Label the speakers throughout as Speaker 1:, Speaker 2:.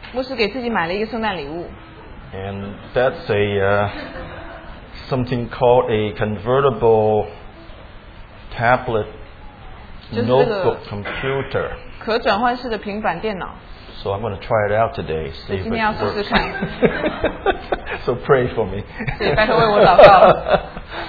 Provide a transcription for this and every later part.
Speaker 1: 牧师给自己买了一个圣诞礼物。
Speaker 2: And that's something called a convertible tablet notebook computer.
Speaker 1: 可转换式的平板电脑。
Speaker 2: So I'm going to try it out today. See if
Speaker 1: 今天要
Speaker 2: it
Speaker 1: 试试
Speaker 2: works.
Speaker 1: 看。
Speaker 2: So pray for me.
Speaker 1: 所以拜托为我祷告。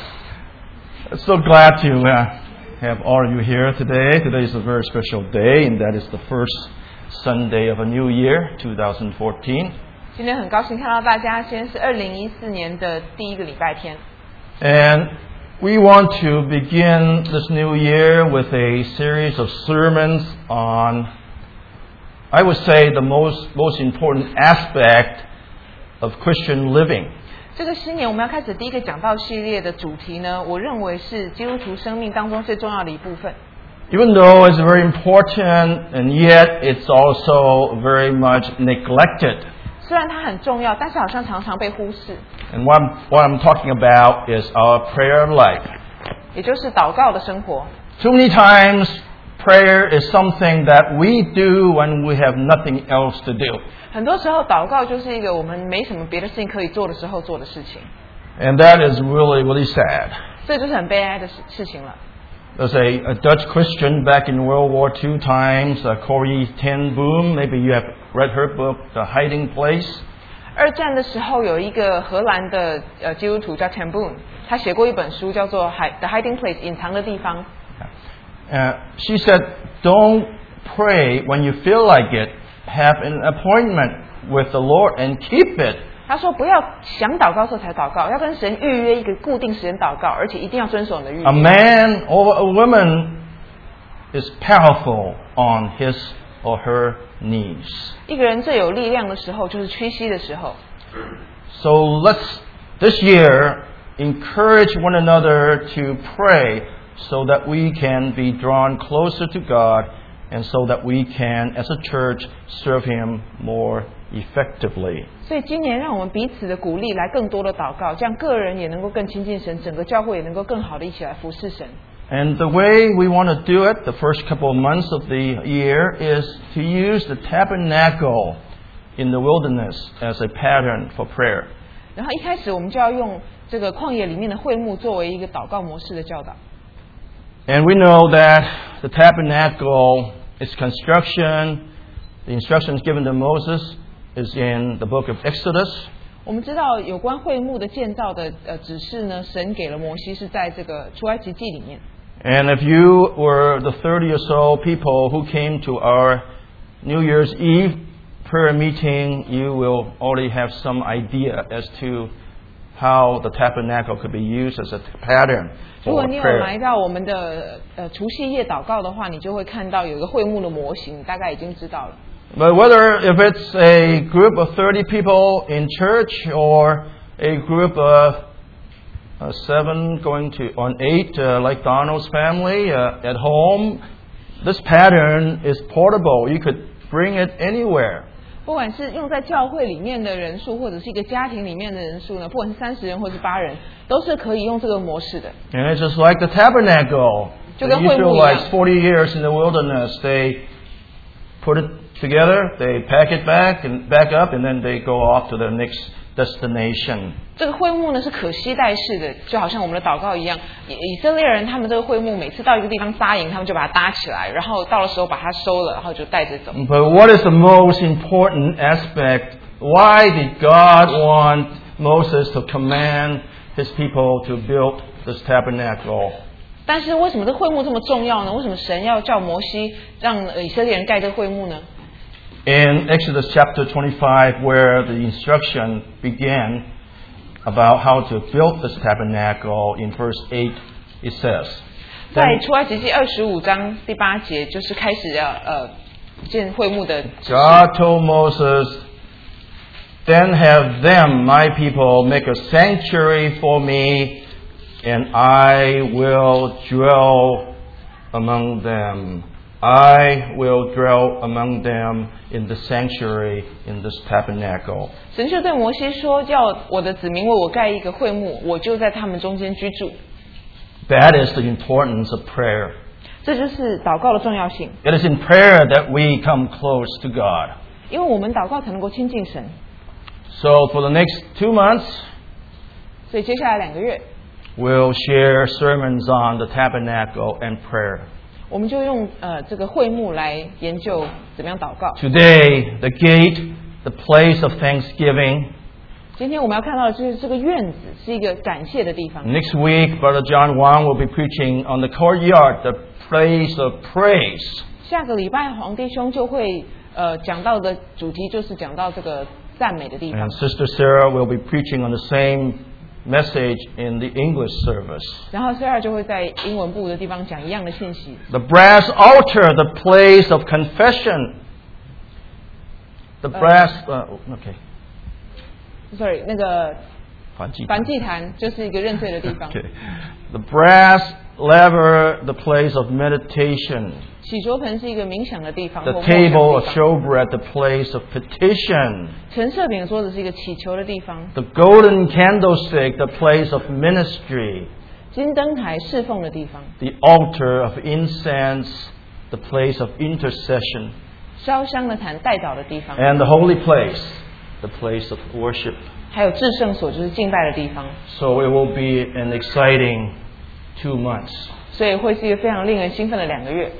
Speaker 2: So glad to have all of you here today. Today is a very special day, and that is the first Sunday of a new year, 2014.
Speaker 1: 今天很高兴看到大家，今天是2014年的第一个礼拜天。
Speaker 2: And we want to begin this new year with a series of sermons on, I would say, the most important aspect of Christian living.
Speaker 1: 这个新年我们要开始第一个讲道系列的主题呢，我认为是基督徒生命当中最重要的一部分。
Speaker 2: Even though it's very important, and yet it's also very much neglected.
Speaker 1: 虽然它很重要，但是好像常常被忽视。
Speaker 2: And what I'm talking about is our prayer life.
Speaker 1: 也就是祷告的生活。
Speaker 2: Too many times, prayer is something that we do when we have nothing else to do.
Speaker 1: 很多时候祷告就是一个我们没什么别的事情可以做的时候做的事情。
Speaker 2: And that is really, really sad.
Speaker 1: 这就是很悲哀的事情了。
Speaker 2: There's a Dutch Christian back in World War II times, Corrie ten Boom. Maybe you have read her book, The Hiding Place.
Speaker 1: 二战的时候有一个荷兰的基督徒叫 Ten Boom， 他写过一本书叫做 The Hiding Place 隐藏的地方。
Speaker 2: She said, don't pray when you feel like it. Have an appointment with the Lord and keep it.
Speaker 1: 他说不要想祷告时候才祷告，要跟神预约一个固定时间祷告，而且一定要遵守你的预约。
Speaker 2: A man or a woman is powerful on his or her knees.
Speaker 1: 一个人最有力量的时候就是屈膝的时候。
Speaker 2: So let's this year encourage one another to pray so that we can be drawn closer to God and so that we can, as a church, serve Him more effectively.
Speaker 1: 所以今年让我们彼此的鼓励，来更多的祷告，这样个人也能够更亲近神，整个教会也能够更好的一起来服侍神。
Speaker 2: And the way we want to do it, the first couple of months of the year, is to use the tabernacle in the wilderness as a pattern for prayer.
Speaker 1: 然后一开始我们就要用这个旷野里面的会幕作为一个祷告模式的教导。
Speaker 2: And we know that the tabernacle, its construction, the instructions given to Moses is in the book of Exodus.
Speaker 1: 我们知道有关会幕的建造的指示呢，神给了摩西是在这个出埃及记里面。
Speaker 2: And if you were the 30 or so people who came to our New Year's Eve prayer meeting, you will already have some idea as to how the tabernacle could be used as a pattern
Speaker 1: 如果
Speaker 2: for
Speaker 1: 你有
Speaker 2: prayer.
Speaker 1: 来到我们的除夕夜祷告的话，你就会看到有一个会幕的模型，大概已经知道了。
Speaker 2: But whether if it's a group of 30 people in church or a group of 7 going to on 8 like Donald's family at home, this pattern is portable. You could bring it anywhere.
Speaker 1: 不管是用在教会里面的人数，或者是一个家庭里面的人数呢，不管是30人或是8人，都是可以用这个模式的。
Speaker 2: And it's just like the tabernacle.
Speaker 1: 就
Speaker 2: The
Speaker 1: 跟会幕一样。
Speaker 2: Israelites, 40 years in the wilderness, they put it together, they pack it back up, and then they go off to the next destination.
Speaker 1: 这个会幕呢是可携带式的，就好像我们的祷告一样。以色列人他们这个会幕每次到一个地方扎营，他们就把它搭起来，然后到的时候把它收了，然后就带着走。
Speaker 2: But what is the most important aspect? Why did God want Moses to command his people to build this tabernacle?
Speaker 1: 但是为什么这会幕这么重要呢？为什么神要叫摩西让以色列人盖这个会幕呢？
Speaker 2: In Exodus chapter 25, where the instruction began about how to build this tabernacle, in verse 8, it says,
Speaker 1: 在出埃及记25章第8节，就是开始要建会幕的指示。
Speaker 2: God told Moses, then have them, my people, make a sanctuary for me, and I will dwell among them. I will dwell among them in the sanctuary, in this tabernacle.
Speaker 1: 神就对摩西说：“叫我的子民为我盖一个会幕，我就在他们中间居住。”
Speaker 2: That is the importance of prayer.
Speaker 1: 这就是祷告的重要性。
Speaker 2: It is in prayer that we come close to God.
Speaker 1: 因为我们祷告才能够亲近神。
Speaker 2: So for the next 2 months,
Speaker 1: 所以接下来2个月，
Speaker 2: we'll share sermons on the tabernacle and prayer.
Speaker 1: 我们就用这个会幕来研究怎么样祷告。
Speaker 2: Today, the gate, the place of thanksgiving.
Speaker 1: 今天我们要看到的就是这个院子是一个感谢的地方。
Speaker 2: Next week, Brother John Wang will be preaching on the courtyard, the place of praise.
Speaker 1: 下个礼拜黄弟兄就会讲到的主题就是讲到这个赞美的地方。
Speaker 2: And Sister Sarah will be preaching on the same message in the English service.
Speaker 1: 然后 Sarah 就会在英文部的地方讲一样的信息。
Speaker 2: The brass altar, the place of confession. The brass, okay.
Speaker 1: Sorry， 那个
Speaker 2: 梵祭
Speaker 1: 坛就是一个认罪的地方。
Speaker 2: Okay. The brass laver, the place of meditation.
Speaker 1: 洗濯盆是一个冥想的地方。
Speaker 2: The
Speaker 1: 或默想的
Speaker 2: table of
Speaker 1: 地方。
Speaker 2: showbread, the place of petition.
Speaker 1: 陈设饼的桌子是一个祈求的地方。
Speaker 2: The golden candlestick, the place of ministry.
Speaker 1: 金灯台侍奉的地方。
Speaker 2: The altar of incense, the place of intercession.
Speaker 1: 烧香的坛代祷的地方。
Speaker 2: And the holy place, the place of worship.
Speaker 1: 还有至圣所，就是敬拜的地方。
Speaker 2: So it will be an exciting 2 months.
Speaker 1: 所以会是一个非常令人兴奋的2个月。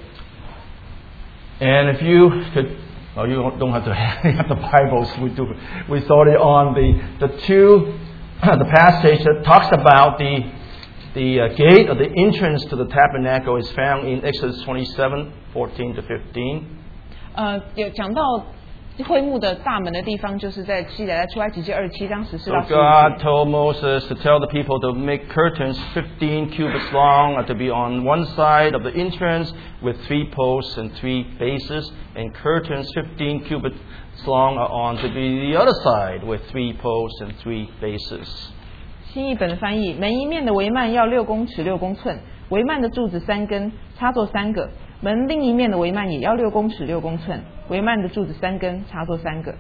Speaker 2: And if you could, well, you don't have to have the Bibles. We thought it on the passage that talks about the gate or the entrance to the tabernacle is found in Exodus 27:14 to 15.
Speaker 1: 有讲到会幕的大门的地方，就是在记载在出埃及记27章14
Speaker 2: So
Speaker 1: 到
Speaker 2: God
Speaker 1: 15节。
Speaker 2: told Moses to tell the people to make curtains 15 cubits long to be on one side of the entrance with 3 posts and 3 bases, and curtains 15 cubits long are on to be the other side with 3 posts and 3 bases.
Speaker 1: 新译本的翻译：门一面的帷幔要6公尺6公寸，帷幔的柱子3根，插座3个；门另一面的帷幔也要6公尺6公寸，帷幔的柱子3根，插座3个。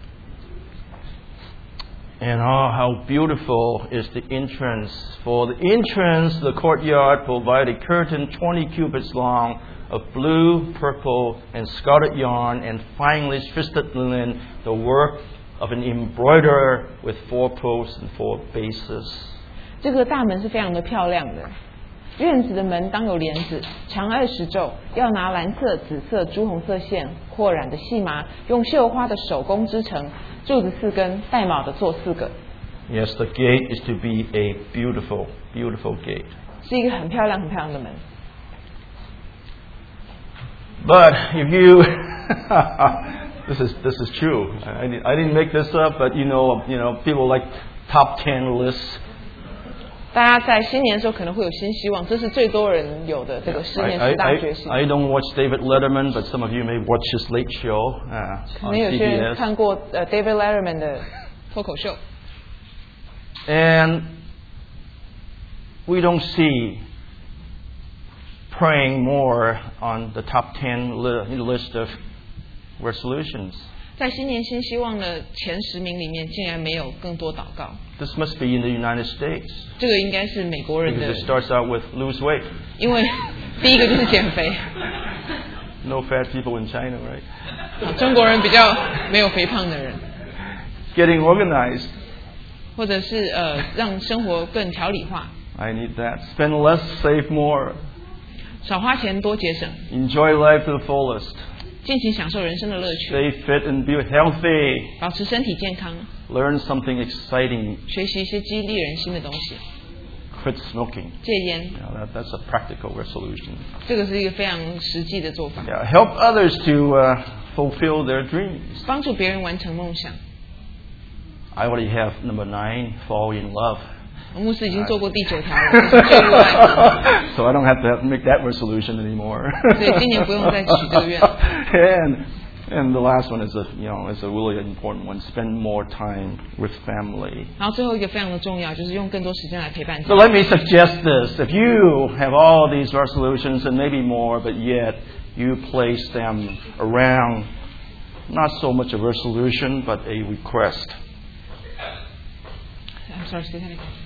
Speaker 2: And oh, how beautiful is the entrance. For the entrance, the courtyard provided a curtain 20 cubits long of blue, purple, and scarlet yarn and finely twisted linen, the work of an embroiderer with 4 posts and 4 bases.
Speaker 1: 这个大门是非常的漂亮的。院子的门当有帘子，长20肘，要拿蓝色、紫色、朱红色线扩染的细麻，用绣花的手工织成。柱子4根，带卯的做4个。
Speaker 2: Yes, the gate is to be a beautiful, beautiful gate.
Speaker 1: 是一个很漂亮、很漂亮的门。
Speaker 2: But if you, this is true. I didn't make this up, but you know, people like top 10 lists.
Speaker 1: 大家在新年的时候可能会有新希望，这是最多人有的这个10年10大决心。
Speaker 2: I don't watch David Letterman, but some of you may watch his late show
Speaker 1: 可
Speaker 2: on
Speaker 1: 能有些人
Speaker 2: CBS.
Speaker 1: 看过David Letterman 的脱口秀。
Speaker 2: And we don't see praying more on the top 10 list of resolutions.
Speaker 1: 在新年新希望的前10名里面，竟然没有更多祷告。
Speaker 2: This must be in the United States.
Speaker 1: 这个应该是美国人
Speaker 2: Because
Speaker 1: 的
Speaker 2: it，starts out with lose weight.
Speaker 1: 因为第一个就是减肥。
Speaker 2: No fat people in China, right?
Speaker 1: 中国人比较没有肥胖的人，
Speaker 2: Getting organized.
Speaker 1: 或者是让生活更条理化，
Speaker 2: I need that. Spend less, save more.
Speaker 1: 少花钱多节省，
Speaker 2: Enjoy life to the fullest.
Speaker 1: 尽情享受人生的乐趣，
Speaker 2: Stay fit and be healthy.
Speaker 1: 保持身体健康，
Speaker 2: Learn something exciting.
Speaker 1: 学习一些激励人心的东西，
Speaker 2: Quit smoking.
Speaker 1: 戒烟，
Speaker 2: That's a practical resolution.
Speaker 1: 这个是一个非常实际的做法，
Speaker 2: Yeah, help others to fulfill their dreams.
Speaker 1: 帮助别人完成梦想。
Speaker 2: I already have number 9, fall in love.
Speaker 1: 牧师已经做过第9条了，就是坠入爱，
Speaker 2: So I don't have to make that resolution anymore.
Speaker 1: 所以今年不用再许这个愿。
Speaker 2: And the last one is a really important one. Spend more time with family.
Speaker 1: 然后最后一个非常的重要，就是用更多时间来陪伴家
Speaker 2: So let me suggest this. If you have all these resolutions and maybe more, but yet you place them around not so much a resolution, but a request.
Speaker 1: I'm sorry, say that again.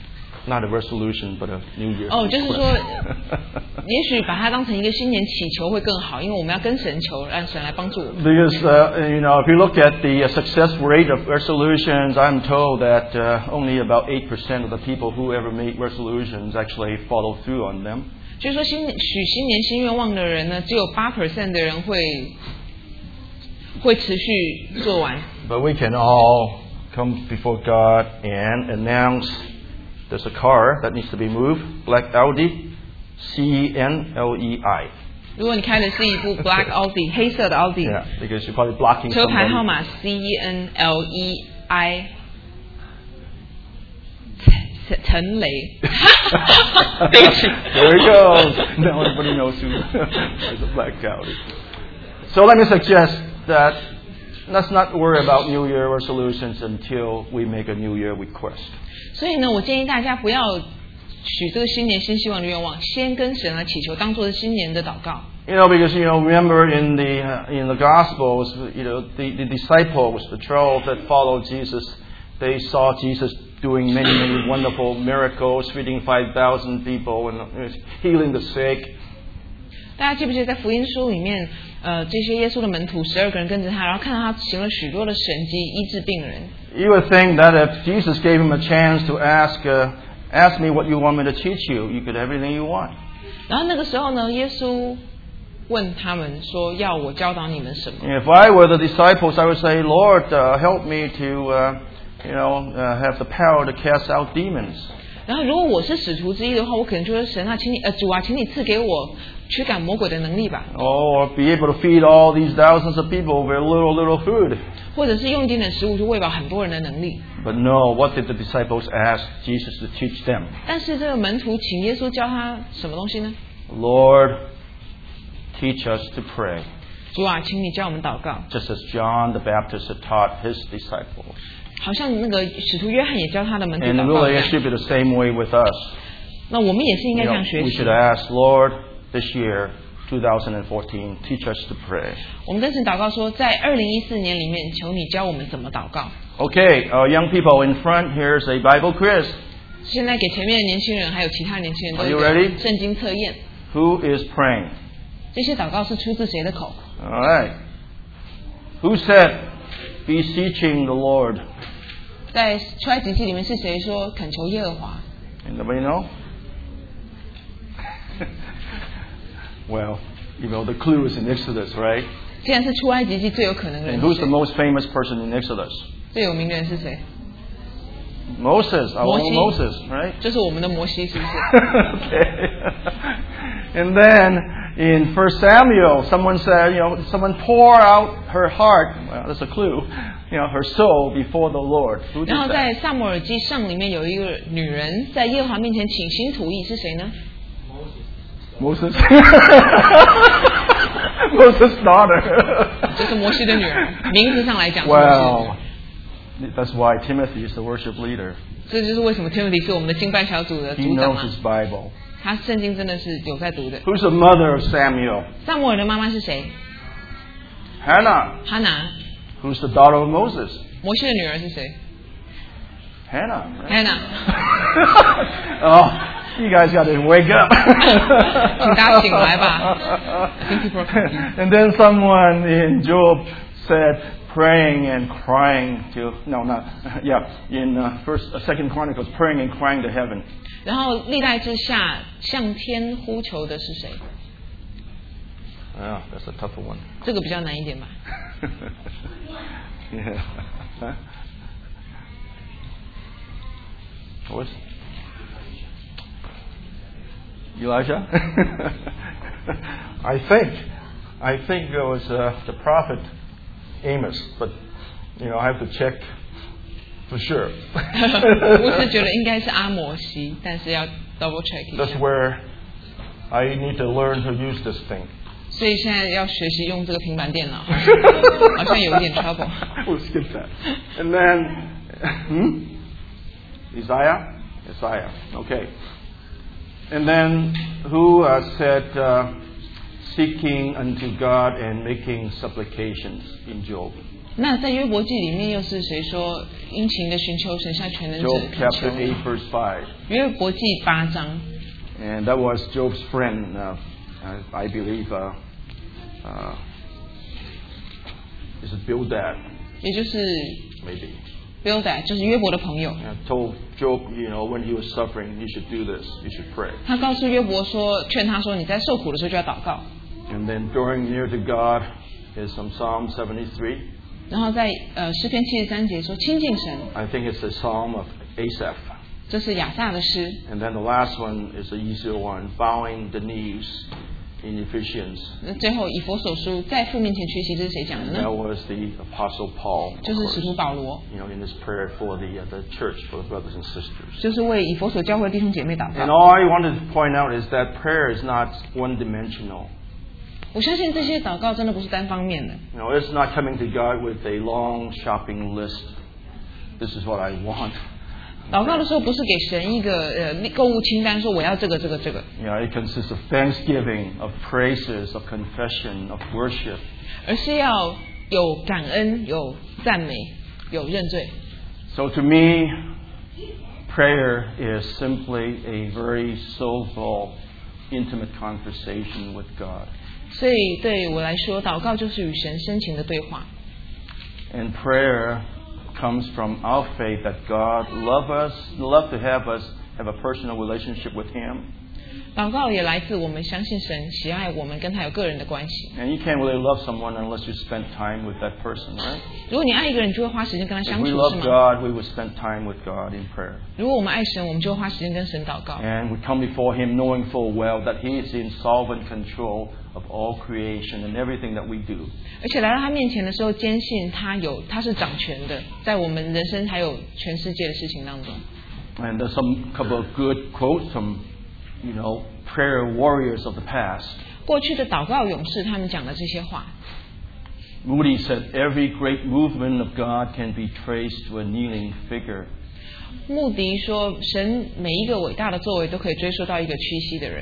Speaker 2: Not a resolution, but a New Year's
Speaker 1: 就是说
Speaker 2: request.
Speaker 1: 也许把它当成一个新年祈求会更好，因为我们要跟神求，让神来帮助我们。
Speaker 2: Because, if you look at the success rate of resolutions, I'm told that only about 8% of the people who ever make resolutions actually follow through on them.
Speaker 1: 就是说，许新年新愿望的人呢，只有8% 的人会持续做完。
Speaker 2: But we can all come before God and announce there's a car that needs to be moved, black Audi, CNLEI.
Speaker 1: 如果你开的是一部 Black Audi 黑色的奥迪，
Speaker 2: Yeah, because you're probably blocking
Speaker 1: 车牌
Speaker 2: somebody.
Speaker 1: 号码 CNLEI 陈雷，对不起。
Speaker 2: There it goes. Now everybody knows who is a black Audi. So let me suggest that let's not worry about New Year resolutions until we make a New Year request.
Speaker 1: 所以呢，我建议大家不要许这个新年新希望的愿望，先跟神来祈求，当做是新年的祷告。
Speaker 2: Because remember in the Gospels, the disciples, the 12 that followed Jesus, they saw Jesus doing many, many wonderful miracles, feeding 5,000 people and healing the sick.
Speaker 1: 大家记不记得在福音书里面，这些耶稣的门徒12个人跟着他，然后看到他行了许多的神迹，医治病人。
Speaker 2: You would think that if Jesus gave him a chance to ask me what you want me to teach you, you could have everything you want.
Speaker 1: 然后那个时候呢，耶稣问他们说：“要我教导你们什么？”
Speaker 2: If I were the disciples, I would say, Lord, help me to, have the power to cast out demons.
Speaker 1: 然后如果我是使徒之一的话，我可能就说：“神啊，主啊，请你赐给我驱赶魔鬼的能力吧。”
Speaker 2: Or be able to feed all these thousands of people with little food.
Speaker 1: 或者是用一点点食物就喂饱很多人的能力。
Speaker 2: But no, what did the disciples ask Jesus to teach them?
Speaker 1: 但是这个门徒请耶稣教他什么东西呢？
Speaker 2: Lord, teach us to pray.
Speaker 1: 主啊，请你教我们祷告。
Speaker 2: Just as John the Baptist had taught his disciples.
Speaker 1: 好像那个使徒约翰也教他的门徒
Speaker 2: And
Speaker 1: 祷告
Speaker 2: really
Speaker 1: 一
Speaker 2: it
Speaker 1: 样。
Speaker 2: should be the same way with us.
Speaker 1: 那我们也是应该这样学
Speaker 2: We
Speaker 1: 习
Speaker 2: should。ask, Lord, this year, 2014, teach us to pray.
Speaker 1: 我们跟神祷告说，在2014年里面，求你教我们怎么祷告。
Speaker 2: Okay, young people in front, here's a Bible quiz.
Speaker 1: 现在给前面的年轻人还有其他年轻人都
Speaker 2: Are
Speaker 1: 有
Speaker 2: you
Speaker 1: 一
Speaker 2: ready?
Speaker 1: 个圣经测验。
Speaker 2: Who is praying?
Speaker 1: 这些祷告是出自谁的口？
Speaker 2: All right. Who said, beseeching the Lord?
Speaker 1: 在出埃及记里面是谁说恳求耶和华？
Speaker 2: Anybody know? Well, the clue is in Exodus, right?
Speaker 1: 既然是出埃及记，最有可能的
Speaker 2: And
Speaker 1: 人
Speaker 2: who's
Speaker 1: 是
Speaker 2: the
Speaker 1: 谁？
Speaker 2: most famous person in Exodus?
Speaker 1: 最有名的人是谁？
Speaker 2: Moses, our own
Speaker 1: Moses.
Speaker 2: Moses, right?
Speaker 1: 就是我们的摩西，是不是？
Speaker 2: Okay. And then in 1 Samuel, someone said, someone pour out her heart. Well, that's a clue. Her soul before the Lord. Who did
Speaker 1: 然后
Speaker 2: that?
Speaker 1: 在撒母耳记上里面有一个女人在耶和华面前倾心吐意，是谁呢？
Speaker 2: Moses. Moses' daughter.
Speaker 1: 这是摩西的女儿，名字上来讲是摩
Speaker 2: Well, that's why Timothy is the worship leader.
Speaker 1: 西。这就是为什么 Timothy 是我们的敬拜小组的
Speaker 2: He
Speaker 1: 组长
Speaker 2: knows
Speaker 1: 嘛。
Speaker 2: his Bible.
Speaker 1: 他圣经真的是有在读的。
Speaker 2: Who's the mother of Samuel?
Speaker 1: 撒母耳的妈妈是谁？
Speaker 2: Hannah.
Speaker 1: 哈拿。
Speaker 2: Who's the daughter of Moses?
Speaker 1: 摩西的女儿是谁
Speaker 2: Hannah. Right?
Speaker 1: ？Hannah。
Speaker 2: Oh, you guys got to wake up.
Speaker 1: 请大家醒来吧。I think people are confused.
Speaker 2: And then someone in Job said, praying and crying to in Second Chronicles, praying and crying to heaven.
Speaker 1: 然后历代之下向天呼求的是谁？
Speaker 2: Yeah, that's a tougher one.
Speaker 1: 这个比较难一点吧。
Speaker 2: Yeah. Huh? What's Elijah? I think it was the prophet Amos, but I have to check for sure.
Speaker 1: 我是觉得应该是阿摩西，但是要 double check 一
Speaker 2: That's
Speaker 1: 下。
Speaker 2: where I need to learn to use this thing.
Speaker 1: 所以现在要学习用这个平板电脑，好像有一点 trouble。
Speaker 2: We'll skip that. And then, Isaiah? Okay. And then, who said, seeking unto God and making supplications in Job?
Speaker 1: 那在约伯记里面又是谁说殷勤的寻求神向全能者
Speaker 2: Job
Speaker 1: 恳求
Speaker 2: chapter 8 verse 5.
Speaker 1: 约伯记8章，
Speaker 2: And that was Job's friend, I believe, is it Bildad,
Speaker 1: 也就是
Speaker 2: maybe.
Speaker 1: Bildad， 就是约伯的朋友。
Speaker 2: Told Job, when he was suffering, you should do this, you should pray.
Speaker 1: 他告诉约伯说，劝他说，你在受苦的时候就要祷告。
Speaker 2: And then drawing near to God is from Psalm 73.
Speaker 1: 然后在诗篇73节说亲近神，
Speaker 2: I think it's a psalm of Asaph.
Speaker 1: 这是亚萨的诗。
Speaker 2: And then the last one is the easier one, bowing the knees in Ephesians.
Speaker 1: 那最后以弗所书在父面前屈膝，这是谁讲的
Speaker 2: That
Speaker 1: 呢？
Speaker 2: was the Apostle Paul, of
Speaker 1: 就是使
Speaker 2: course,
Speaker 1: 徒保罗，
Speaker 2: in his prayer for the church, for the brothers and sisters.
Speaker 1: 就是为以弗所教会弟兄姐妹祷
Speaker 2: And
Speaker 1: 告。
Speaker 2: all I wanted to point out is that prayer is not one-dimensional.
Speaker 1: 我相信这些祷告真的不是单方面的。
Speaker 2: It's not coming to God with a long shopping list. This is what I want.
Speaker 1: 祷告的时候不是给神一个购物清单，说我要这个。
Speaker 2: It consists of thanksgiving, of praises, of confession, of worship.
Speaker 1: 而是要有感恩、有赞美、有认罪。
Speaker 2: So to me, prayer is simply a very soulful, intimate conversation with God.
Speaker 1: 所以对我来说，祷告就是与神深情的对话。
Speaker 2: And prayer comes from our faith that God love to have us have a personal relationship with Him.
Speaker 1: 祷告也来自我们相信神喜爱我们，跟他有个人的关系。
Speaker 2: And you can't really love someone unless you spend time with that person, right?
Speaker 1: 如果你爱一个人，你就会花时间跟他
Speaker 2: If
Speaker 1: 相
Speaker 2: we
Speaker 1: 处，
Speaker 2: love
Speaker 1: 是吗？
Speaker 2: God, we would spend time with God in prayer.
Speaker 1: 如果我们爱神，我们就会花时间跟神祷告。
Speaker 2: And we come before Him knowing full well that He is in sovereign control of all creation and everything that we do.
Speaker 1: 而且来到他面前的时候，坚信他是掌权的，在我们人生还有全世界的事情当中。
Speaker 2: And there's some couple of good quotes from, prayer warriors of the past.
Speaker 1: 过去的祷告勇士他们讲的这些话，
Speaker 2: Moody said, every great movement of God can be traced to a kneeling figure.
Speaker 1: 穆迪说，神每一个伟大的作为都可以追溯到一个屈膝的人。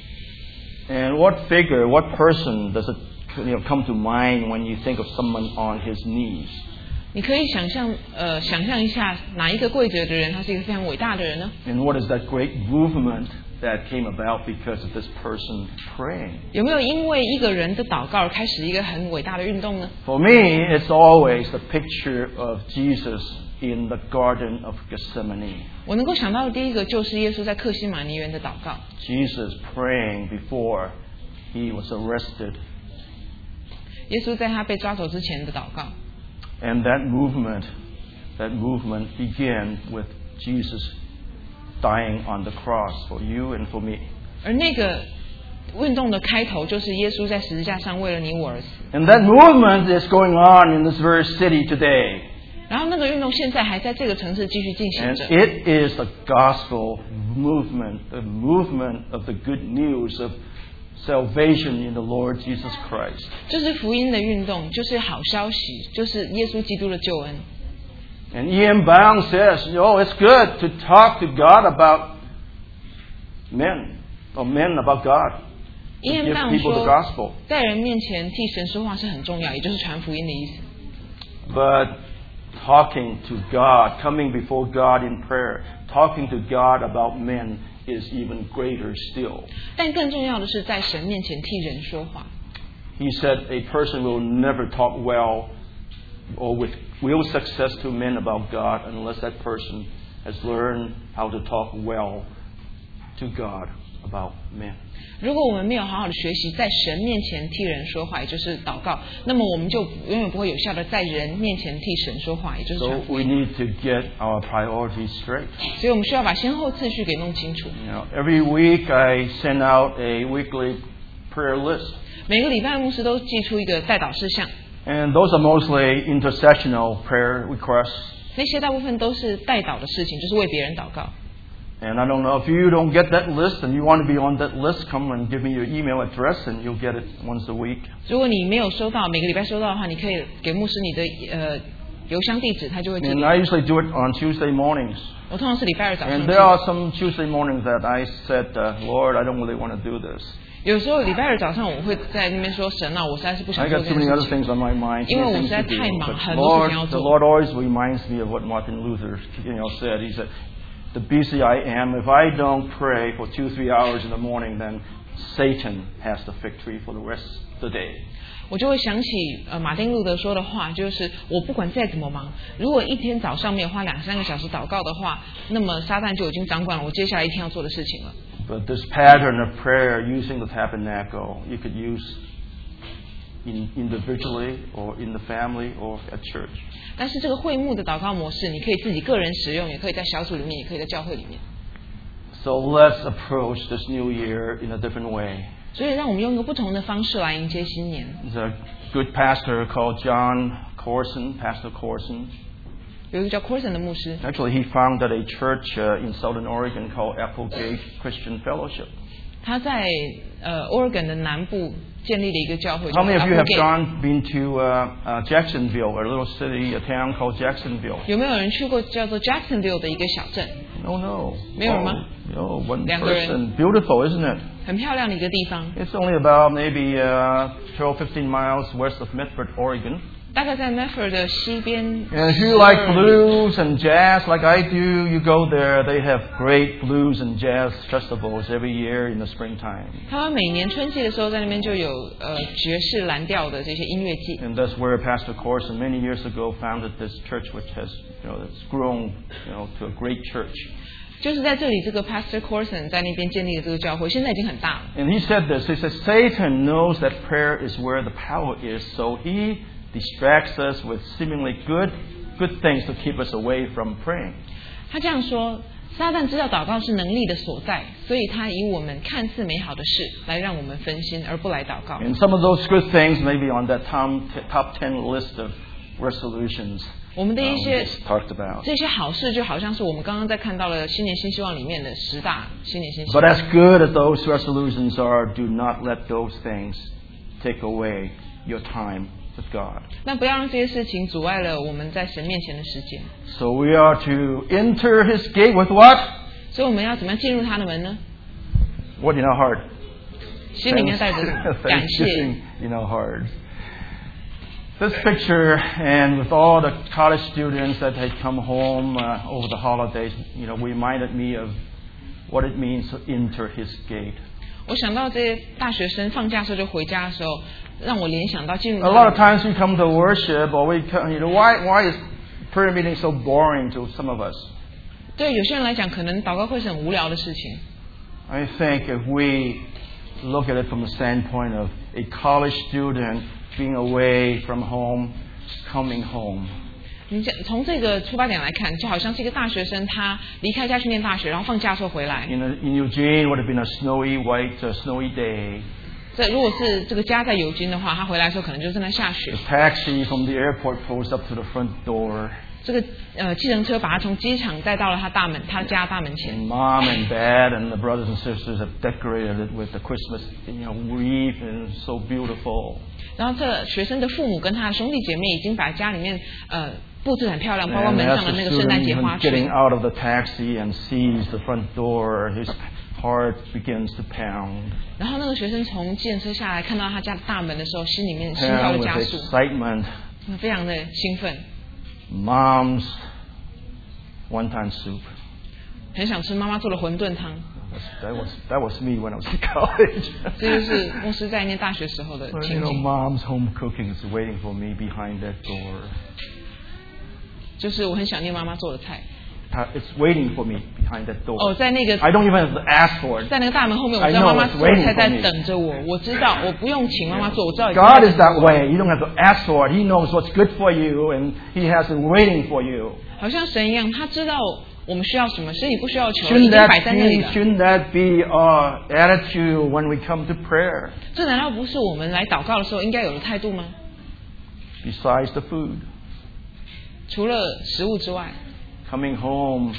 Speaker 2: And what figure, what person does it come to mind when you think of someone on his knees?
Speaker 1: 你可以想象一下，哪一个跪着的人，他是一个非常伟大的人呢？
Speaker 2: And what is that great movement that came about because of this person praying?
Speaker 1: 有没有因为一个人的祷告而开始一个很伟大的运动呢？
Speaker 2: For me, it's always the picture of Jesus in the Garden of Gethsemane.
Speaker 1: 我能够想到的第一个就是耶稣在客西马尼园的祷告。
Speaker 2: Jesus praying before he was arrested.
Speaker 1: 耶稣在他被抓走之前的祷告。
Speaker 2: And that movement began with Jesus dying on the cross for you and for me.
Speaker 1: 而那个运动的开头就是耶稣在十字架上为了你我而死。
Speaker 2: And that movement is going on in this very city today.
Speaker 1: 然后那个运动现在还在这个城市继续进行
Speaker 2: And
Speaker 1: 着。
Speaker 2: it is the gospel movement, the movement of the good news of salvation in the Lord Jesus Christ.
Speaker 1: 这是福音的运动，就是好消息，就是耶稣基督的救恩。
Speaker 2: And E.M. Bound says, it's good to talk to God about men about God. To
Speaker 1: E.M.
Speaker 2: give
Speaker 1: Bound
Speaker 2: people the
Speaker 1: 说
Speaker 2: gospel.，
Speaker 1: 在人面前替神说话是很重要，也就是传福音的意思。
Speaker 2: But talking to God, coming before God in prayer, talking to God about men is even greater still.
Speaker 1: 但更重要的是，在神面前替人说话。
Speaker 2: He said a person will never talk well or with real success to men about God unless that person has learned how to talk well to God about men.
Speaker 1: 如果我们没有好好的学习在神面前替人说话，也就是祷告，那么我们就永远不会有效的在人面前替神说话，也就是传
Speaker 2: So
Speaker 1: 福
Speaker 2: we
Speaker 1: 音。
Speaker 2: need to get our priorities straight.
Speaker 1: 所以我们需要把先后次序给弄清楚。
Speaker 2: Every week I send out a weekly prayer list.
Speaker 1: 每个礼拜牧师都寄出一个代祷事项，
Speaker 2: And those are mostly intercessional prayer requests.
Speaker 1: 那些大部分都是代祷的事情，就是为别人祷告。
Speaker 2: And I don't know if you don't get that list and you want to be on that list, come and give me your email address and you'll get it once a week.
Speaker 1: 如果你没有收到，每个礼拜收到的话，你可以给牧师你的邮箱地址，他就会寄给
Speaker 2: And
Speaker 1: 你。
Speaker 2: I usually do it on Tuesday mornings.
Speaker 1: 我通常是礼拜二早上
Speaker 2: And
Speaker 1: 寄
Speaker 2: there are some Tuesday mornings that I said, Lord, I don't really want to do this.
Speaker 1: 有时候礼拜二早上我会在那边说神啊，我实在是不想
Speaker 2: I
Speaker 1: 做
Speaker 2: got
Speaker 1: 这
Speaker 2: too
Speaker 1: 件
Speaker 2: many
Speaker 1: 事
Speaker 2: other
Speaker 1: 情，
Speaker 2: things on my mind.
Speaker 1: 因为
Speaker 2: too
Speaker 1: 我
Speaker 2: many
Speaker 1: 实
Speaker 2: things
Speaker 1: 在
Speaker 2: to do.
Speaker 1: 太忙，
Speaker 2: But
Speaker 1: 很多事情要
Speaker 2: the
Speaker 1: 做。
Speaker 2: Lord always reminds me of what Martin Luther said. He said, "The busy I am, if I don't pray for 2-3 hours in the morning, then Satan has the victory for the rest of the day."
Speaker 1: 我就会想起马丁路德说的话，就是我不管再怎么忙，如果一天早上没有花2-3个小时祷告的话，那么撒旦就已经掌管了我接下来一天要做的事情了。
Speaker 2: But this pattern of prayer using the tabernacle, you could use individually or in the family or at church.
Speaker 1: 但是这个会幕的祷告模式，你可以自己个人使用，也可以在小组里面，也可以在教会里面。
Speaker 2: So let's approach this new year in a different way.
Speaker 1: 所以让我们用一个不同的方式来迎接新年。
Speaker 2: There's a good pastor called John Corson, Pastor Corson.
Speaker 1: 有一个叫 Corson 的牧师，
Speaker 2: Actually, he founded a church in Southern Oregon called Applegate Christian Fellowship.
Speaker 1: 他在Oregon 的南部建立了一个教会。
Speaker 2: How many of you have
Speaker 1: Applegate
Speaker 2: been to Jacksonville, a little city, a town called Jacksonville?
Speaker 1: 有没有人去过叫做 Jacksonville 的一个小镇？
Speaker 2: No.
Speaker 1: 没有人吗？
Speaker 2: No, one
Speaker 1: 两个人。
Speaker 2: person. Beautiful, isn't it?
Speaker 1: 很漂亮的一个地方，
Speaker 2: It's only about maybe 12-15 miles west of Medford, Oregon.
Speaker 1: 大概在 Medford 的西边。
Speaker 2: And if you like blues and jazz like I do, you go there. They have great blues and jazz festivals every year in the springtime.
Speaker 1: 他们每年春季的时候，在那边就有爵士蓝调的这些音乐季。
Speaker 2: And that's where Pastor Corson many years ago founded this church, which has, it's grown, to a great church.
Speaker 1: 就是在这里，这个 Pastor Corson 在那边建立的这个教会，现在已经很大了。
Speaker 2: And he said this. He said, Satan knows that prayer is where the power is, so he distracts us with seemingly good things to keep us away from praying.
Speaker 1: 他这样说，撒旦知道祷告是能力的所在，所以他以我们看似美好的事来让我们分心，而不来祷告。
Speaker 2: And some of those good things may be on that top 10 list of resolutions
Speaker 1: 我们的一
Speaker 2: we
Speaker 1: 些
Speaker 2: just talked about.
Speaker 1: 这些好事，就好像是我们刚刚在看到了新年新希望里面的10大新年新希
Speaker 2: But
Speaker 1: 望。
Speaker 2: as good as those resolutions are, do not let those things take away your time with God.
Speaker 1: 那不要让这些事情阻碍了我们在神面前的时间。
Speaker 2: So we are to enter His gate with what?
Speaker 1: 所以我们要怎么样进入他的门呢？
Speaker 2: What in our heart?
Speaker 1: 心里面带着感谢。
Speaker 2: Thanksgiving in our heart. This picture, and with all the college students that had come home over the holidays, reminded me of what it means to enter His gate.
Speaker 1: 我想到这些大学生放假的时候就回家的时候，让我联想到进入
Speaker 2: A lot of times we come to worship, or we come, why is prayer meeting so boring to some of us?
Speaker 1: 对有些人来讲，可能祷告会是很无聊的事情。
Speaker 2: I think if we look at it from the standpoint of a college student being away from home, coming home.
Speaker 1: 你从这个出发点来看，就好像是一个大学生，他离开家去念大学，然后放假的时候回来。
Speaker 2: In Eugene, would have been a snowy day.
Speaker 1: 这如果是这个家在尤金的话，他回来的时候可能就正在下雪
Speaker 2: The。taxi from the airport pulls up to the front door.
Speaker 1: 这个计程车把他从机场带到了他家大门前。
Speaker 2: And mom and dad and the brothers and sisters have decorated it with the Christmas, wreath, and so beautiful.
Speaker 1: 然后这学生的父母跟他的兄弟姐妹已经把家里面布置很漂亮，包括
Speaker 2: And
Speaker 1: 门
Speaker 2: as
Speaker 1: 上的
Speaker 2: the
Speaker 1: 那个圣诞节
Speaker 2: student
Speaker 1: 花
Speaker 2: getting
Speaker 1: 圈。
Speaker 2: out of the taxi and sees the front door, his heart begins to pound.
Speaker 1: 然后那个学生从计程车下来，看到他家的大门的时候，心里面心跳
Speaker 2: Pound
Speaker 1: 的
Speaker 2: with
Speaker 1: 加速，
Speaker 2: excitement.
Speaker 1: 非常的兴奋，
Speaker 2: Mom's wonton soup.
Speaker 1: 很想吃妈妈做的馄饨汤。
Speaker 2: That was me when I was in college.
Speaker 1: 这就是牧师在念大学时候的
Speaker 2: But,
Speaker 1: 情景，
Speaker 2: Mom's home cooking is waiting for me behind that door.
Speaker 1: 就是我很想念妈妈做的菜。
Speaker 2: It's waiting for me behind that door.
Speaker 1: 哦，在那个
Speaker 2: I don't even have to ask for it.
Speaker 1: 在那个大门后面，我
Speaker 2: I
Speaker 1: 知道
Speaker 2: know
Speaker 1: 妈妈
Speaker 2: it's
Speaker 1: 做的
Speaker 2: waiting
Speaker 1: 菜
Speaker 2: for
Speaker 1: 在
Speaker 2: me.
Speaker 1: 等着我。我知道，我不用请妈妈做，我知道。
Speaker 2: God is that way. You don't have to ask for it. He knows what's good for you, and He has it waiting for you.
Speaker 1: 好像神一样，他知道我们需要什么，所以不需要求，已
Speaker 2: Shouldn't
Speaker 1: 经摆在那里了。
Speaker 2: that be our attitude when we come to prayer?
Speaker 1: 这难道不是我们来祷告的时候应该有的态度吗？
Speaker 2: Besides the food,
Speaker 1: 除了食物之外，
Speaker 2: coming home,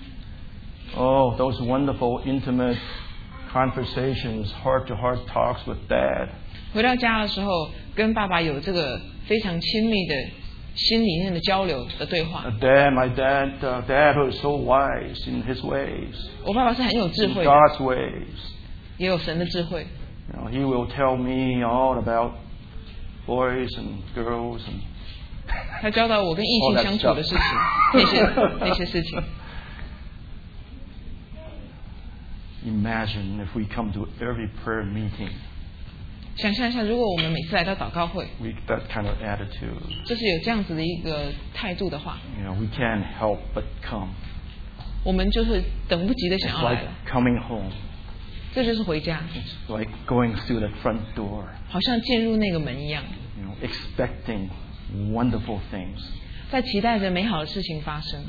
Speaker 2: those wonderful, intimate conversations, heart-to-heart talks with Dad.
Speaker 1: 回到家的时候，跟爸爸有这个非常亲密的心里面的交流的对话。
Speaker 2: My dad was so wise in his ways,
Speaker 1: 我爸爸是很有智
Speaker 2: in
Speaker 1: 慧的，
Speaker 2: God's ways.
Speaker 1: 也有神的智慧。
Speaker 2: He will tell me all about boys and girls and
Speaker 1: 他教导我跟异性相处的事情，那些事情。
Speaker 2: Imagine if we come to every prayer meeting.
Speaker 1: 想象一下，如果我们每次来到祷告会，
Speaker 2: That kind of attitude.
Speaker 1: 就是有这样子的一个态度的话，
Speaker 2: We can't help but come.
Speaker 1: 我们就是等不及的想
Speaker 2: It's
Speaker 1: 要来
Speaker 2: like
Speaker 1: 了。
Speaker 2: coming home.
Speaker 1: 这就是回家，
Speaker 2: It's like going through the front door.
Speaker 1: 好像进入那个门一样，
Speaker 2: Expecting wonderful things.
Speaker 1: 在期待着美好的事情发生。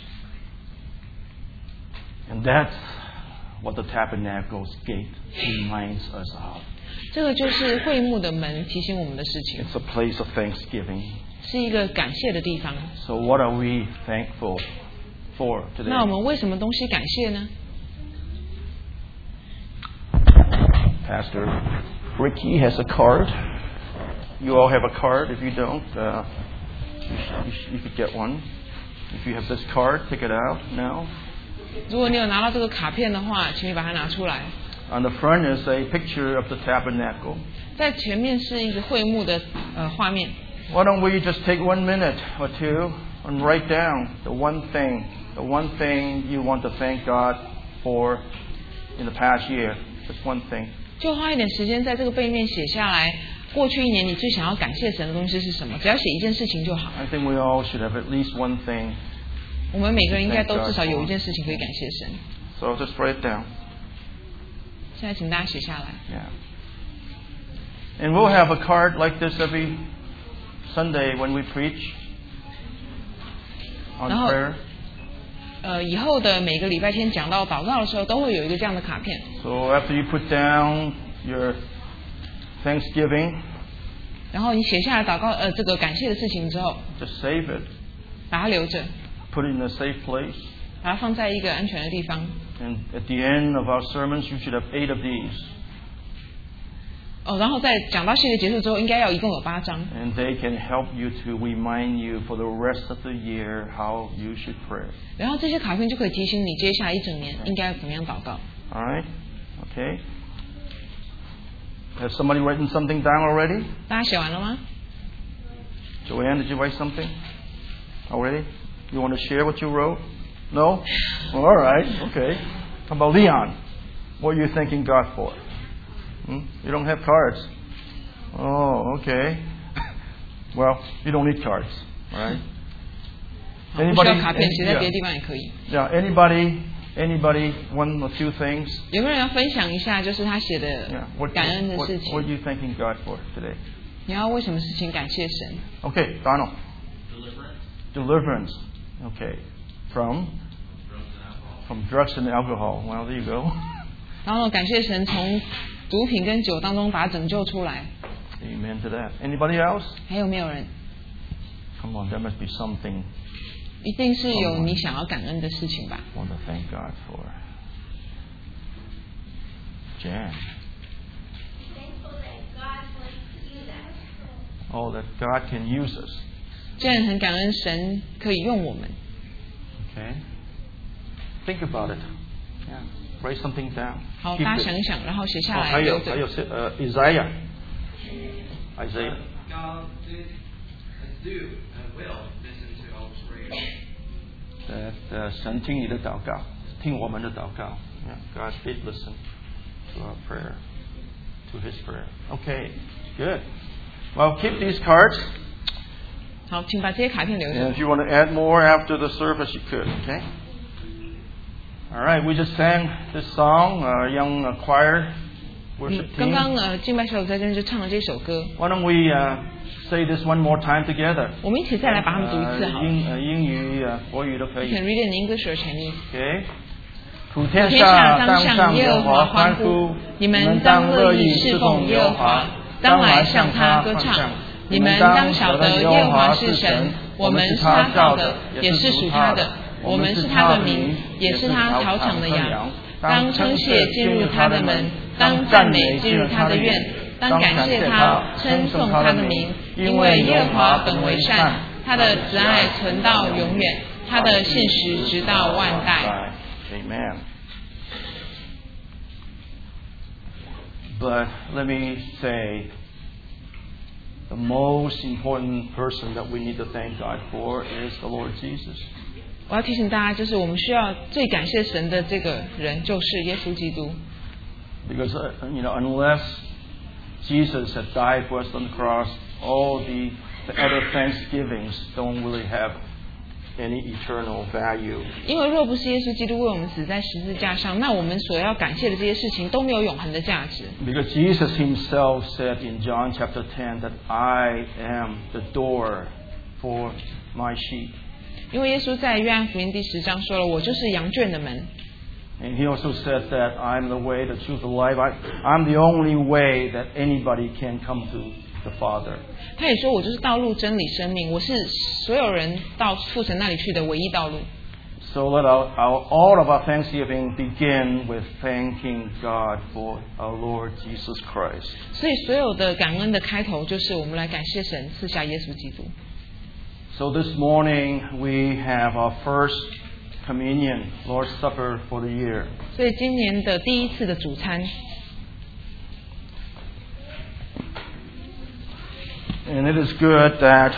Speaker 2: And that's what the tabernacle's gate reminds us of.
Speaker 1: 这个就是会幕的门提醒我们的事情，
Speaker 2: It's a place of thanksgiving.
Speaker 1: 是一个感谢的地方。
Speaker 2: So what are we thankful for today?
Speaker 1: 那我们为什么东西感谢呢？
Speaker 2: Pastor Ricky has a card. You all have a card. If you don't, you could get one. If you have this card, take it out now.
Speaker 1: 如果你有拿到这个卡片的话，请你把它拿出来。
Speaker 2: On the front is a picture of the tabernacle.
Speaker 1: 在前面是一个会幕的画面。
Speaker 2: Why don't we just take 1 minute or two and write down the one thing you want to thank God for in the past year. Just one thing.
Speaker 1: 就花一点时间在这个背面写下来，过去一年你最想要感谢神的东西是什么？只要写一件事情就好。
Speaker 2: I think we all should have at least one thing.
Speaker 1: 我们每个人应该都至少有一件事情可以感谢神。
Speaker 2: So just write it down.
Speaker 1: 现在请大家写下来。
Speaker 2: Yeah. And we'll have a card like this every Sunday when we preach on prayer.
Speaker 1: 以后的每个礼拜天讲到祷告的时候，都会有一个这样的卡片。
Speaker 2: So after you put down your Thanksgiving,
Speaker 1: 然后你写下来祷告这个感谢的事情之后，
Speaker 2: just save it.
Speaker 1: 把它留着，
Speaker 2: Put it in a safe place.
Speaker 1: 把它放在一个安全的地方。
Speaker 2: And at the end of our sermons, you should have 8 of these.
Speaker 1: 然后在讲到系列结束之后，应该一共有8张。
Speaker 2: And they can help you to remind you for the rest of the year how you should pray.
Speaker 1: 然后这些卡片就可以提醒你接下来一整年应该怎么样祷告。
Speaker 2: All right? Okay. Has somebody written something down already?
Speaker 1: 大家写完了吗？
Speaker 2: Joanne, did you write something already? You want to share what you wrote? No? Well, all right. Okay. How about Leon? What are you thanking God for? You don't have cards. Oh, okay. Well, you don't need cards, all right?
Speaker 1: 不需要卡片，写在别的地方也可以。
Speaker 2: Yeah. Anybody, one or two things?
Speaker 1: 有没有人要分享一下，就是他写的感恩的事情
Speaker 2: What are you thanking God for today?
Speaker 1: 你要为什么事情感谢神？
Speaker 2: Okay, Donald. Deliverance. Okay. From drugs and alcohol. Well, there you go.
Speaker 1: 然后感谢神从毒品跟酒当中把他拯救出来。
Speaker 2: Amen to that. Anybody else?
Speaker 1: 还有没有人？
Speaker 2: Come on, there must be something
Speaker 1: 一定是有你想要感恩的事情吧。
Speaker 2: I want to thank God for. Jan. Oh, that God can use us.
Speaker 1: 这样很感恩神可以用我们。
Speaker 2: Okay. Think about it. Yeah. Write something down.
Speaker 1: 好，大家想一想，然后写下来。
Speaker 2: 还有Isaiah.
Speaker 3: God did and do and will listen to our prayer.
Speaker 2: That 神听你的祷告，听我们的祷告。Yeah, God did listen to our prayer, to His prayer. Okay, good. Well, keep these cards.
Speaker 1: 好，请把这些卡片留
Speaker 2: And
Speaker 1: 着。
Speaker 2: if you want to add more after the service, you could. Okay. All right, we just sang this song, our young choir worship
Speaker 1: 刚
Speaker 2: team.
Speaker 1: 刚敬拜小组在这边就唱了这首歌，
Speaker 2: Why don't we say this one more time together?
Speaker 1: 我们一起再来把它们读一次好了。
Speaker 2: 英语、国语都可
Speaker 1: You
Speaker 2: 以。
Speaker 1: can read it in English or Chinese.
Speaker 2: Okay. 普天
Speaker 1: 天下当
Speaker 2: 向
Speaker 1: 向耶
Speaker 2: 耶和华
Speaker 1: 和华欢
Speaker 2: 欢
Speaker 1: 呼
Speaker 2: 呼，，
Speaker 1: 你们当乐意侍奉耶和华，当来向他歌唱。你们当晓得耶和华是神，我们是他造的，也是属他的。我们是他的民，也是他草场的羊。当称谢进入他的门，当赞美进入他的院，当感谢他，称颂他的名，因为耶和华本为善，他的慈爱存到永远，他的信实直到万代。
Speaker 2: Amen. But let me say, the most important person that we need to thank God for is the Lord Jesus.
Speaker 1: 我要提醒大家，就是我们需要最感谢神的这个人，就是耶稣基督。
Speaker 2: Because unless Jesus had died for us on the cross, all the other thanksgivings don't really have any eternal value.
Speaker 1: 因为若不是耶稣基督为我们死在十字架上，那我们所要感谢的这些事情都没有永恒的价值。
Speaker 2: Because Jesus himself said in John chapter 10 that I am the door for my sheep.
Speaker 1: 因为耶稣在约翰福音第10章说了，我就是羊圈的门。
Speaker 2: And he also said that I'm the way, the truth, the life. I'm the only way that anybody can come to the Father.
Speaker 1: 他也说，我就是道路、真理、生命，我是所有人到父神那里去的唯一道路。
Speaker 2: So let all of our thanksgiving begin with thanking God for our Lord Jesus Christ.
Speaker 1: 所以所有的感恩的开头，就是我们来感谢神赐下耶稣基督。
Speaker 2: So this morning we have our first communion, Lord's Supper for the year.
Speaker 1: 所以今年的第一次的主餐。
Speaker 2: And it is good that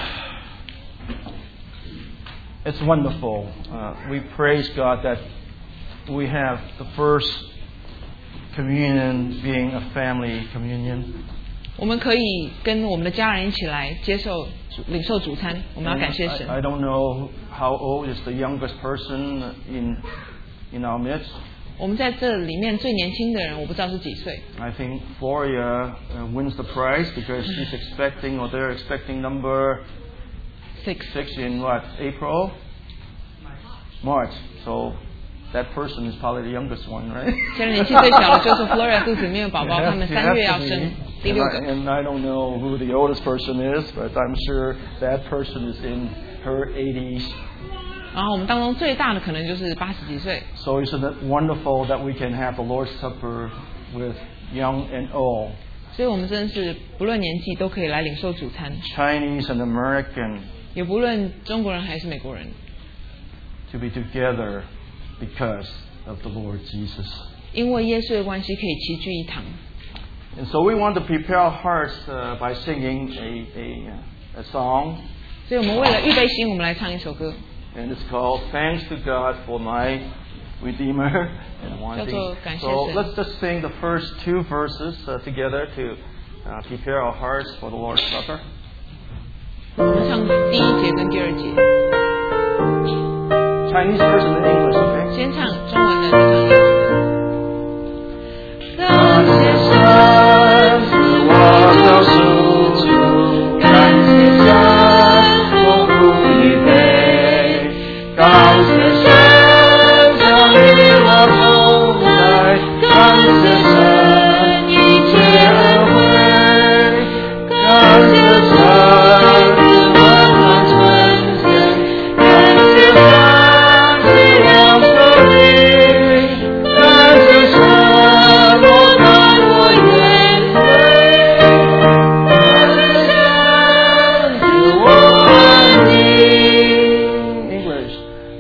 Speaker 2: it's wonderful. We praise God that we have the first communion being a family communion.
Speaker 1: 我们可以跟我们的家人一起来接受领受主餐，我们要感谢神。
Speaker 2: I don't know how old is the youngest person in our midst.
Speaker 1: 我们在这里面最年轻的人，我不知道是几岁。
Speaker 2: I think Floria wins the prize because she's expecting, or they're expecting number 6 in what, April? March. So that person is probably the youngest one, right?
Speaker 1: 现在年纪最小的就是 Floria 肚子里面有宝宝，他们3月要生第6个。
Speaker 2: And I don't know who the oldest person is, but I'm sure that person is in her 80s.
Speaker 1: 然后我们当中最大的可能就是80几岁。
Speaker 2: So isn't it wonderful that we can have the Lord's Supper with young and old?
Speaker 1: 所以我们真的是不论年纪都可以来领受主餐。
Speaker 2: Chinese and American.
Speaker 1: 也不论中国人还是美国人。
Speaker 2: To be together because of the Lord Jesus.
Speaker 1: 因为耶稣的关系可以齐聚一堂。
Speaker 2: And so we want to prepare our hearts by singing a song.
Speaker 1: 所以我们为了预备心，我们来唱一首歌。
Speaker 2: And it's called Thanks to God for My Redeemer. So let's just sing the first 2 verses together to prepare our hearts for the Lord's Supper.
Speaker 1: 我们唱第1节跟第2节。
Speaker 2: Chinese version in English, okay?
Speaker 1: 先唱中文的，再唱英文的。
Speaker 2: 感谢神赐我救赎主，感谢神托付预备，感谢神将与我同在，感谢神一切恩惠，感谢神使温暖纯洁，感谢神体谅生命，感谢神我爱我愿随，感谢神使我安宁。English.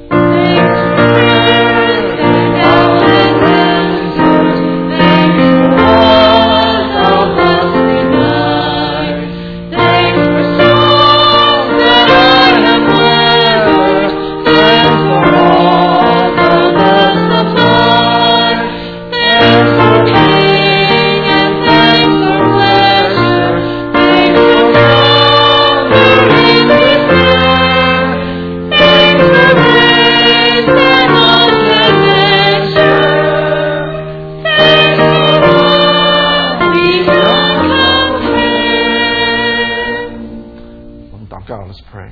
Speaker 2: Let's pray.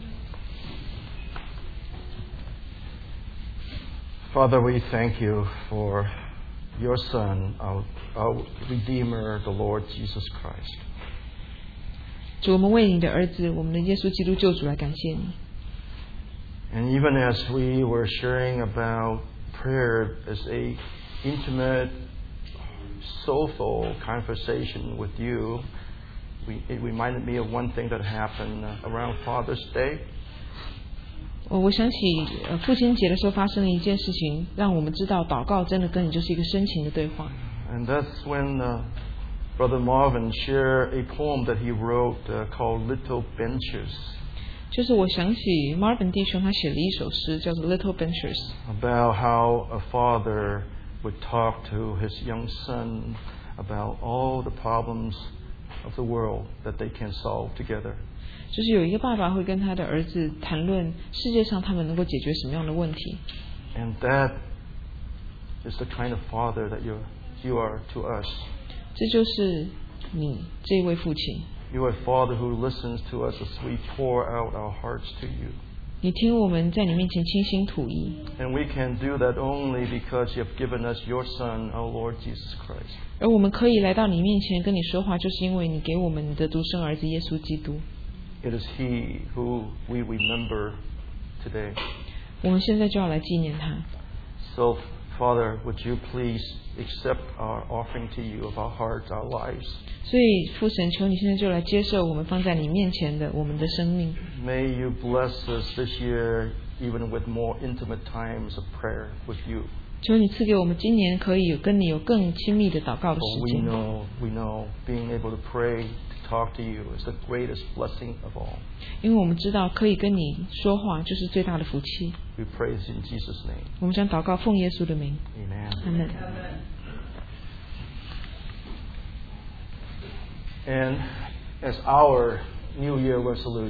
Speaker 2: Father, we thank you for your Son, our Redeemer, the Lord Jesus Christ.
Speaker 1: 主，我们为你的儿子，我们的耶稣基督救主来感谢你。
Speaker 2: And even as we were sharing about prayer as a intimate, soulful conversation with you, it reminded me of one thing that happened around Father's Day.
Speaker 1: 我想起父亲节的时候发生了一件事情，让我们知道祷告真的跟你就是一个深情的对话。
Speaker 2: And that's when Brother Marvin shared a poem that he wrote called Little Benches.
Speaker 1: 就是我想起 Marvin 弟兄他写了一首诗，叫做 Little Benches，
Speaker 2: about how a father would talk to his young son about all the problems of the world that they can solve together.
Speaker 1: 就是有一个爸爸会跟他的儿子谈论世界上他们能够解决什么样的问题。
Speaker 2: And that is the kind of father that you are to us.
Speaker 1: 这就是你这一位父亲，
Speaker 2: You are a father who listens to us as we pour out our hearts to you.
Speaker 1: 你听我们在你面前倾心吐意，
Speaker 2: And we can do that only because you have given us your Son, our Lord Jesus Christ.
Speaker 1: 而我们可以来到你面前跟你说话，就是因为你给我们的独生儿子耶稣基督。
Speaker 2: It is He who we remember today.
Speaker 1: 我们现在就要来纪念他。
Speaker 2: So, Father, would you please accept our offering to you of our hearts, our lives?
Speaker 1: 所以父神，求你现在就来接受我们放在你面前的我们的生命。
Speaker 2: May you bless us this year even with more intimate times of prayer with you.
Speaker 1: 求你赐给我们今年可以跟你有更亲密的祷告的
Speaker 2: For
Speaker 1: 时间。
Speaker 2: we know being able to pray, to talk to you is the greatest blessing of all.
Speaker 1: 因为我们知道可以跟你说话就是最大的福气。
Speaker 2: We praise in Jesus' name.
Speaker 1: 我们将祷告奉耶稣的名，
Speaker 2: Amen.
Speaker 1: 阿门。
Speaker 2: And as our New Year resolution,